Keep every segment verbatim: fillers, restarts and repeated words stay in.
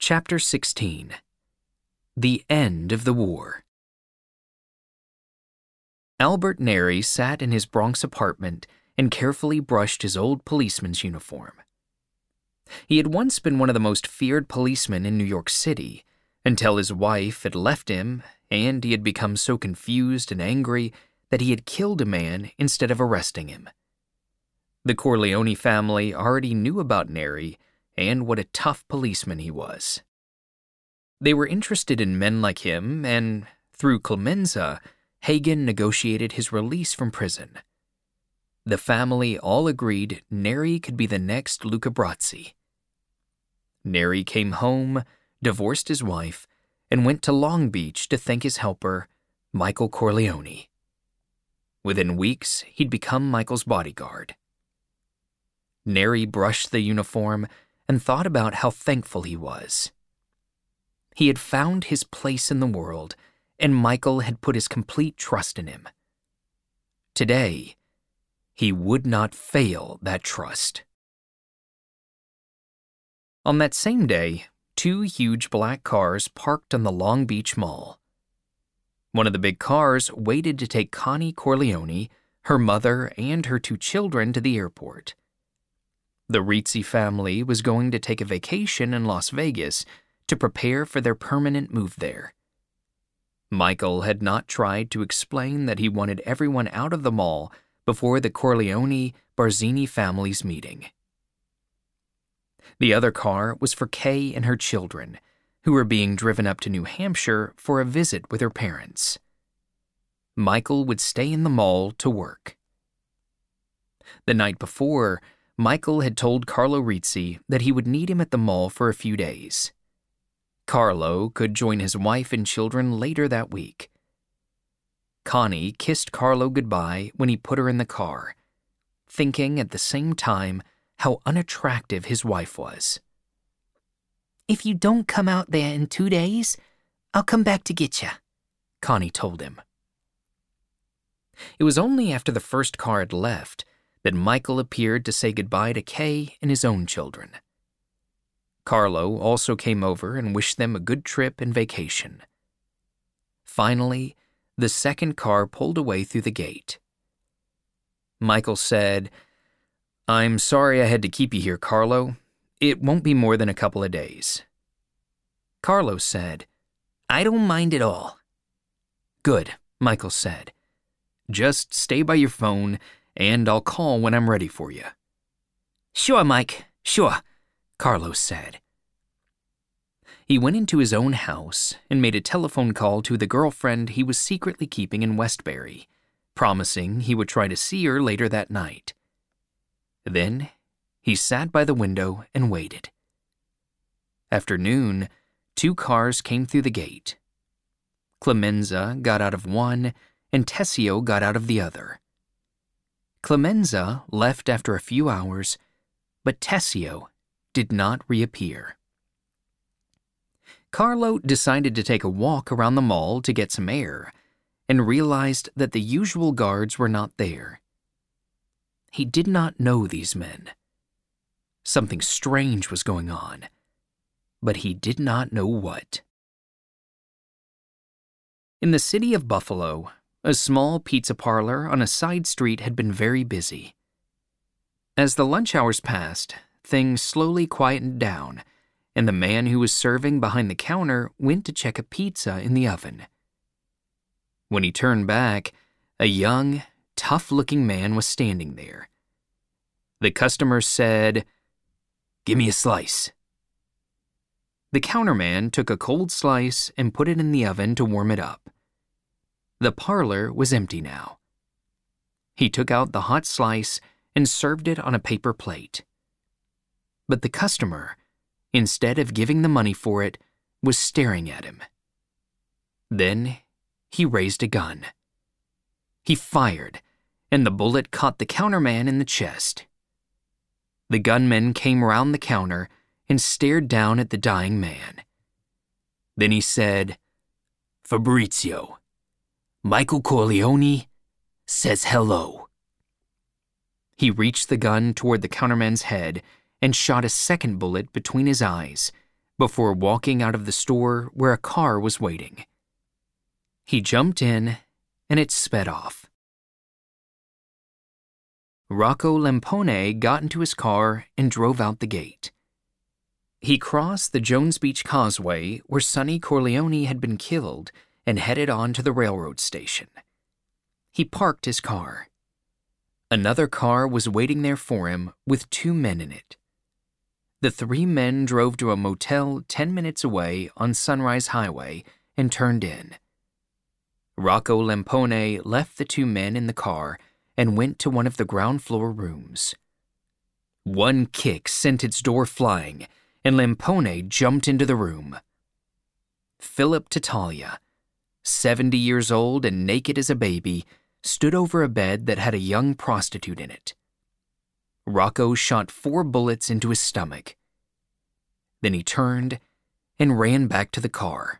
Chapter sixteen. The End of the War. Albert Neri sat in his Bronx apartment and carefully brushed his old policeman's uniform. He had once been one of the most feared policemen in New York City, until his wife had left him and he had become so confused and angry that he had killed a man instead of arresting him. The Corleone family already knew about Neri and what a tough policeman he was. They were interested in men like him, and through Clemenza, Hagen negotiated his release from prison. The family all agreed Neri could be the next Luca Brasi. Neri came home, divorced his wife, and went to Long Beach to thank his helper, Michael Corleone. Within weeks, he'd become Michael's bodyguard. Neri brushed the uniform and thought about how thankful he was. He had found his place in the world, and Michael had put his complete trust in him. Today, he would not fail that trust. On that same day, two huge black cars parked on the Long Beach Mall. One of the big cars waited to take Connie Corleone, her mother, and her two children to the airport. The Rizzi family was going to take a vacation in Las Vegas to prepare for their permanent move there. Michael had not tried to explain that he wanted everyone out of the mall before the Corleone-Barzini family's meeting. The other car was for Kay and her children, who were being driven up to New Hampshire for a visit with her parents. Michael would stay in the mall to work. The night before, Michael had told Carlo Rizzi that he would need him at the mall for a few days. Carlo could join his wife and children later that week. Connie kissed Carlo goodbye when he put her in the car, thinking at the same time how unattractive his wife was. "If you don't come out there in two days, I'll come back to get you," Connie told him. It was only after the first car had left that Michael appeared to say goodbye to Kay and his own children. Carlo also came over and wished them a good trip and vacation. Finally, the second car pulled away through the gate. Michael said, "I'm sorry I had to keep you here, Carlo. It won't be more than a couple of days." Carlo said, "I don't mind at all." "Good," Michael said. "Just stay by your phone, and I'll call when I'm ready for you." "Sure, Mike, sure," Carlo said. He went into his own house and made a telephone call to the girlfriend he was secretly keeping in Westbury, promising he would try to see her later that night. Then, he sat by the window and waited. After noon, two cars came through the gate. Clemenza got out of one, and Tessio got out of the other. Clemenza left after a few hours, but Tessio did not reappear. Carlo decided to take a walk around the mall to get some air, and realized that the usual guards were not there. He did not know these men. Something strange was going on, but he did not know what. In the city of Buffalo, a small pizza parlor on a side street had been very busy. As the lunch hours passed, things slowly quietened down, and the man who was serving behind the counter went to check a pizza in the oven. When he turned back, a young, tough-looking man was standing there. The customer said, "Give me a slice." The counterman took a cold slice and put it in the oven to warm it up. The parlor was empty now. He took out the hot slice and served it on a paper plate. But the customer, instead of giving the money for it, was staring at him. Then he raised a gun. He fired, and the bullet caught the counterman in the chest. The gunman came round the counter and stared down at the dying man. Then he said, "Fabrizio, Michael Corleone says hello." He reached the gun toward the counterman's head and shot a second bullet between his eyes, before walking out of the store where a car was waiting. He jumped in, and it sped off. Rocco Lampone got into his car and drove out the gate. He crossed the Jones Beach Causeway where Sonny Corleone had been killed and headed on to the railroad station. He parked his car. Another car was waiting there for him with two men in it. The three men drove to a motel ten minutes away on Sunrise Highway and turned in. Rocco Lampone left the two men in the car and went to one of the ground floor rooms. One kick sent its door flying, and Lampone jumped into the room. Philip Tattaglia, seventy years old and naked as a baby, stood over a bed that had a young prostitute in it. Rocco shot four bullets into his stomach. Then he turned and ran back to the car.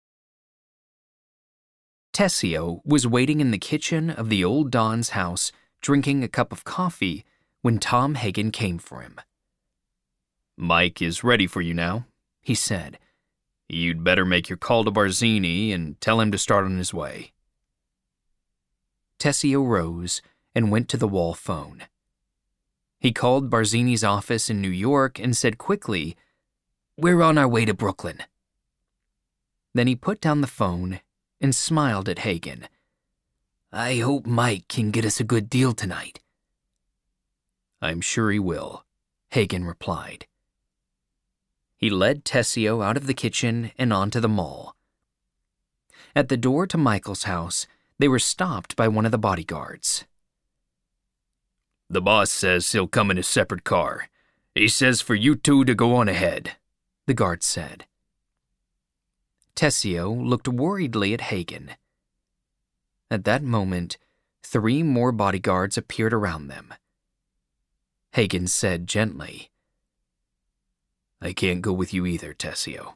Tessio was waiting in the kitchen of the old Don's house drinking a cup of coffee when Tom Hagen came for him. "Mike is ready for you now," he said. "You'd better make your call to Barzini and tell him to start on his way." Tessio rose and went to the wall phone. He called Barzini's office in New York and said quickly, "We're on our way to Brooklyn." Then he put down the phone and smiled at Hagen. "I hope Mike can get us a good deal tonight." "I'm sure he will," Hagen replied. He led Tessio out of the kitchen and onto the mall. At the door to Michael's house, they were stopped by one of the bodyguards. "The boss says he'll come in a separate car. He says for you two to go on ahead," the guard said. Tessio looked worriedly at Hagen. At that moment, three more bodyguards appeared around them. Hagen said gently, "I can't go with you either, Tessio."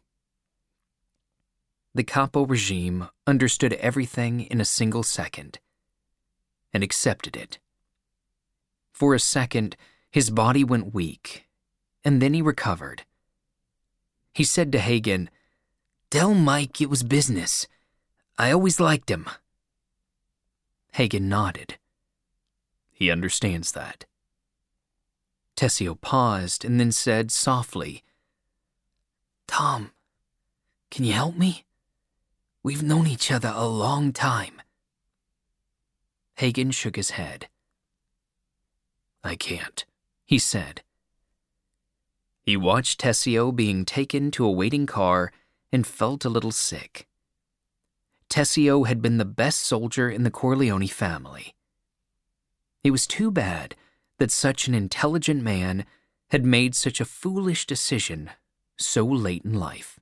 The capo regime understood everything in a single second and accepted it. For a second, his body went weak, and then he recovered. He said to Hagen, "Tell Mike it was business. I always liked him." Hagen nodded. "He understands that." Tessio paused and then said softly, "Tom, can you help me? We've known each other a long time." Hagen shook his head. "I can't," he said. He watched Tessio being taken to a waiting car and felt a little sick. Tessio had been the best soldier in the Corleone family. It was too bad that such an intelligent man had made such a foolish decision so late in life.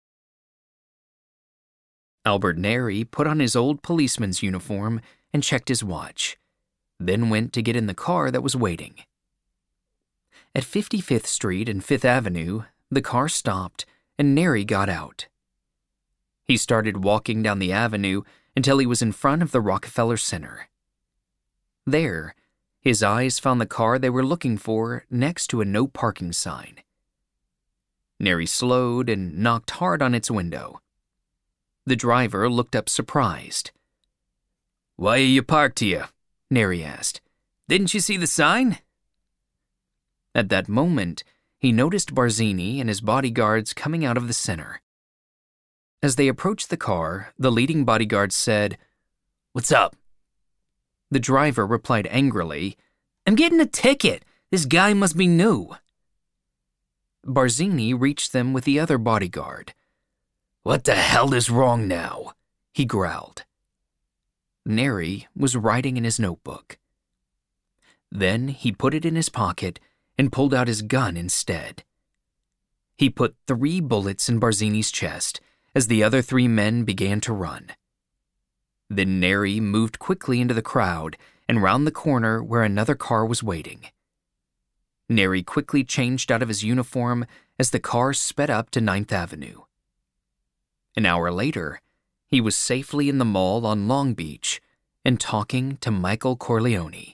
Albert Neri put on his old policeman's uniform and checked his watch, then went to get in the car that was waiting. At fifty-fifth Street and Fifth Avenue, the car stopped and Neri got out. He started walking down the avenue until he was in front of the Rockefeller Center. There, his eyes found the car they were looking for next to a no parking sign. Neri slowed and knocked hard on its window. The driver looked up surprised. "Why are you parked here?" Neri asked. "Didn't you see the sign?" At that moment, he noticed Barzini and his bodyguards coming out of the center. As they approached the car, the leading bodyguard said, "What's up?" The driver replied angrily, "I'm getting a ticket. This guy must be new." Barzini reached them with the other bodyguard. "What the hell is wrong now?" he growled. Neri was writing in his notebook. Then he put it in his pocket and pulled out his gun instead. He put three bullets in Barzini's chest as the other three men began to run. Then Neri moved quickly into the crowd and round the corner where another car was waiting. Neri quickly changed out of his uniform as the car sped up to Ninth Avenue. An hour later, he was safely in the mall on Long Beach and talking to Michael Corleone.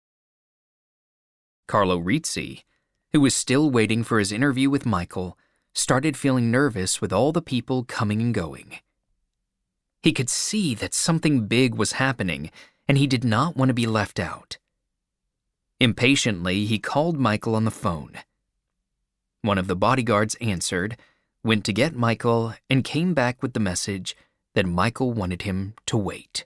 Carlo Rizzi, who was still waiting for his interview with Michael, started feeling nervous with all the people coming and going. He could see that something big was happening, and he did not want to be left out. Impatiently, he called Michael on the phone. One of the bodyguards answered, went to get Michael, and came back with the message that Michael wanted him to wait.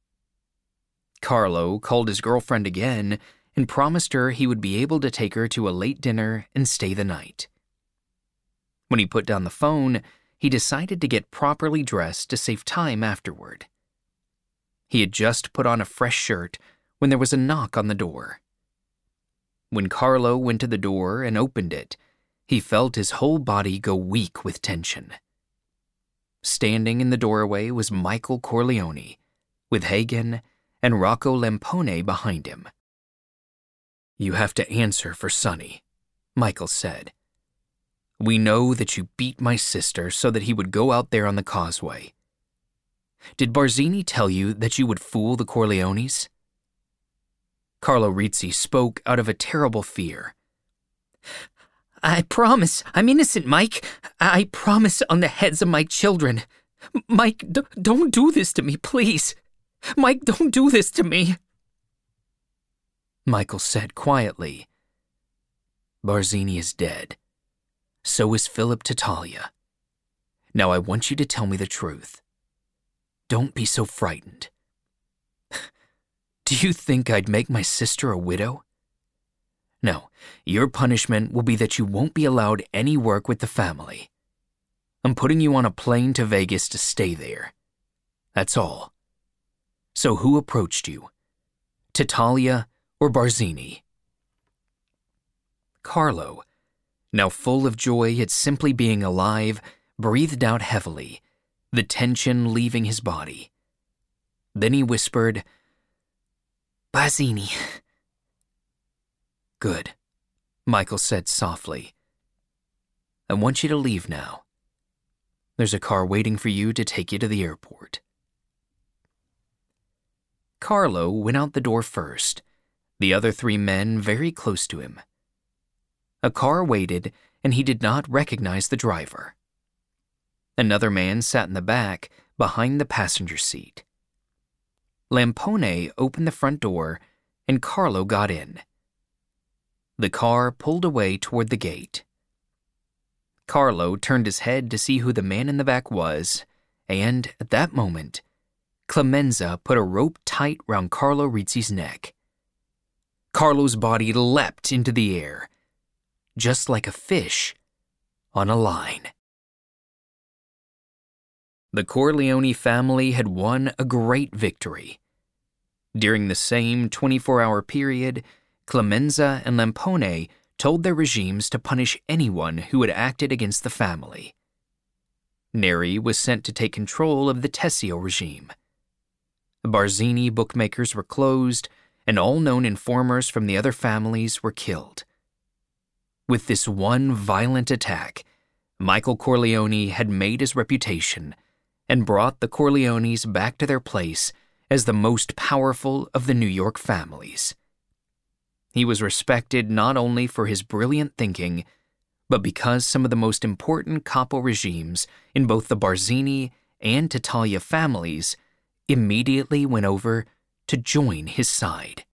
Carlo called his girlfriend again and promised her he would be able to take her to a late dinner and stay the night. When he put down the phone, he decided to get properly dressed to save time afterward. He had just put on a fresh shirt when there was a knock on the door. When Carlo went to the door and opened it, he felt his whole body go weak with tension. Standing in the doorway was Michael Corleone, with Hagen and Rocco Lampone behind him. "You have to answer for Sonny," Michael said. "We know that you beat my sister so that he would go out there on the causeway. Did Barzini tell you that you would fool the Corleones?" Carlo Rizzi spoke out of a terrible fear. "I promise I'm innocent, Mike. I promise on the heads of my children. Mike, d- don't do this to me, please. Mike, don't do this to me." Michael said quietly, "Barzini is dead. So is Philip Tattaglia. Now I want you to tell me the truth. Don't be so frightened. Do you think I'd make my sister a widow? No, your punishment will be that you won't be allowed any work with the family. I'm putting you on a plane to Vegas to stay there. That's all. So who approached you? Tattaglia or Barzini?" Carlo, now full of joy at simply being alive, breathed out heavily, the tension leaving his body. Then he whispered, "Barzini." "Good," Michael said softly. "I want you to leave now. There's a car waiting for you to take you to the airport." Carlo went out the door first, the other three men very close to him. A car waited, and he did not recognize the driver. Another man sat in the back, behind the passenger seat. Lampone opened the front door, and Carlo got in. The car pulled away toward the gate. Carlo turned his head to see who the man in the back was, and, at that moment, Clemenza put a rope tight round Carlo Rizzi's neck. Carlo's body leapt into the air, just like a fish on a line. The Corleone family had won a great victory. During the same twenty-four hour period, Clemenza and Lampone told their regimes to punish anyone who had acted against the family. Neri was sent to take control of the Tessio regime. Barzini bookmakers were closed, and all known informers from the other families were killed. With this one violent attack, Michael Corleone had made his reputation and brought the Corleones back to their place as the most powerful of the New York families. He was respected not only for his brilliant thinking, but because some of the most important capo regimes in both the Barzini and Tattaglia families immediately went over to join his side.